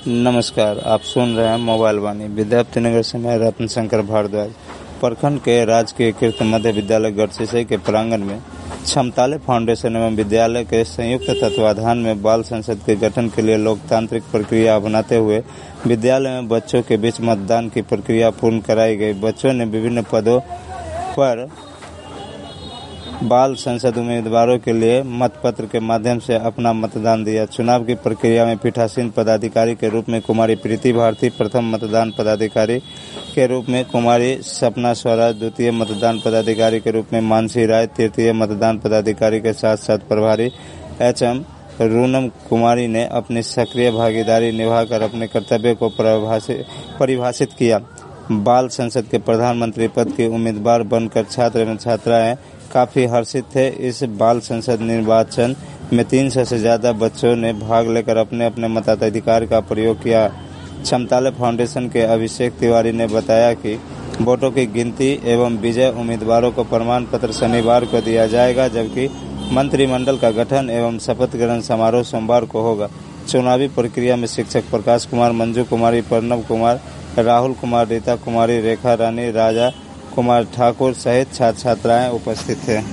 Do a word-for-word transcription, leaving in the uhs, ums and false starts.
नमस्कार, आप सुन रहे हैं मोबाइल वाणी। विद्यापतिनगर से मैं रत्न शंकर भारद्वाज। प्रखंड के राजकीय कृत मध्य विद्यालय गढ़चिरसई के प्रांगण में छमताले फाउंडेशन एवं विद्यालय के संयुक्त तत्वाधान में बाल संसद के गठन के लिए लोकतांत्रिक प्रक्रिया अपनाते हुए विद्यालय में बच्चों के बीच मतदान की प्रक्रिया पूर्ण कराई गई। बच्चों ने विभिन्न पदों पर बाल संसद उम्मीदवारों के लिए मतपत्र के माध्यम से अपना मतदान दिया। चुनाव की प्रक्रिया में पीठासीन पदाधिकारी के रूप में कुमारी प्रीति भारती, प्रथम मतदान पदाधिकारी के रूप में कुमारी सपना स्वराज, द्वितीय मतदान पदाधिकारी के रूप में मानसी राय, तृतीय मतदान पदाधिकारी के साथ साथ प्रभारी एच एम रूनम कुमारी ने अपनी सक्रिय भागीदारी निभाकर अपने कर्तव्य को परिभाषित किया। बाल संसद के प्रधानमंत्री पद के उम्मीदवार बनकर छात्र एवं छात्राएं काफी हर्षित थे। इस बाल संसद निर्वाचन में तीन सौ से ज्यादा बच्चों ने भाग लेकर अपने अपने मताधिकार का प्रयोग किया। छमताले फाउंडेशन के अभिषेक तिवारी ने बताया कि वोटों की गिनती एवं विजय उम्मीदवारों को प्रमाण पत्र शनिवार को दिया जाएगा, जबकि मंत्रिमंडल का गठन एवं शपथ ग्रहण समारोह सोमवार को होगा। चुनावी प्रक्रिया में शिक्षक प्रकाश कुमार, मंजू कुमारी, प्रणव कुमार, राहुल कुमार, रीता कुमारी, रेखा रानी, राजा कुमार ठाकुर सहित छात्र छात्राएं उपस्थित थे।